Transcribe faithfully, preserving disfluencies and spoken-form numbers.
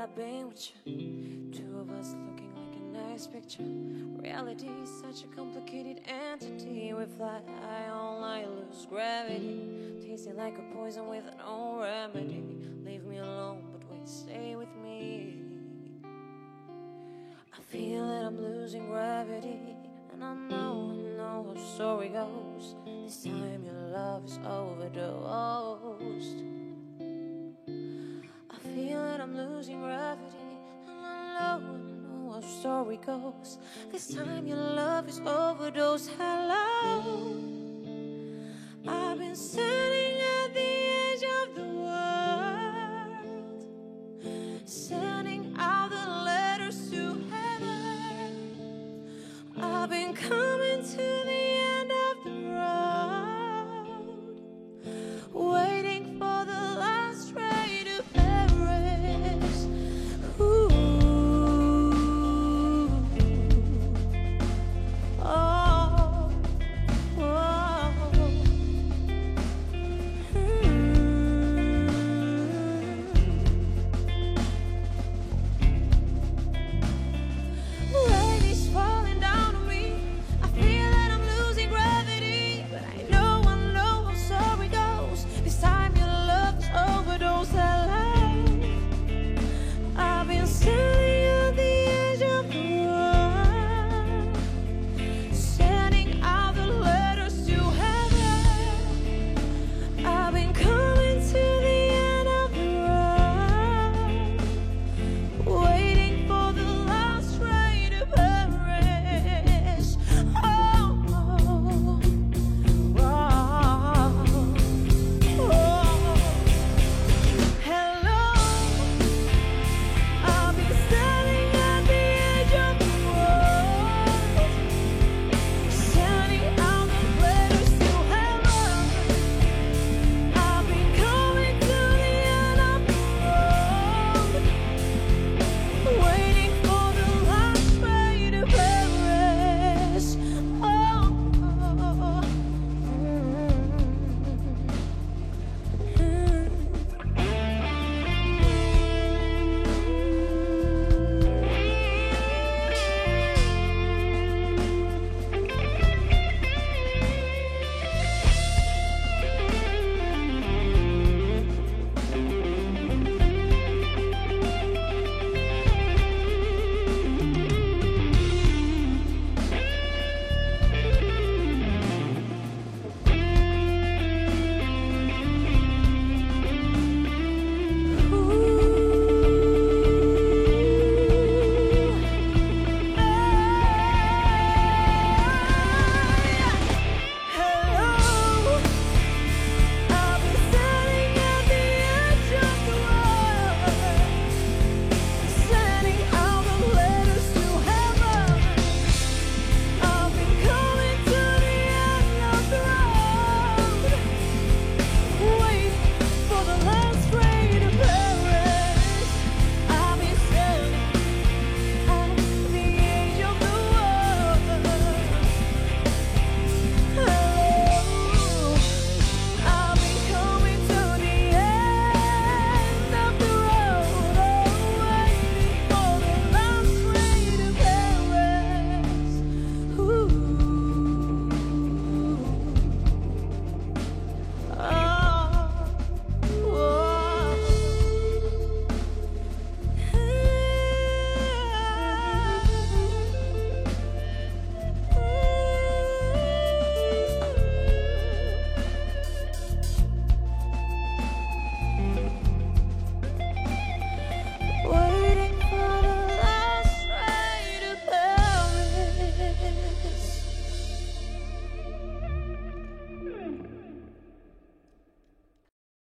I've been with you. Two of us looking like a nice picture. Reality is such a complicated entity. We fly high all night, lose gravity. Tasting like a poison with no remedy. Leave me alone, but wait, stay with me. I feel that I'm losing gravity, and I know, I know how the story goes. This time your love is overdosed. I feel that I'm losing gravity, and I know, I know how the story goes. This time your love is overdosed. Hello, I've been standing at the edge of the world.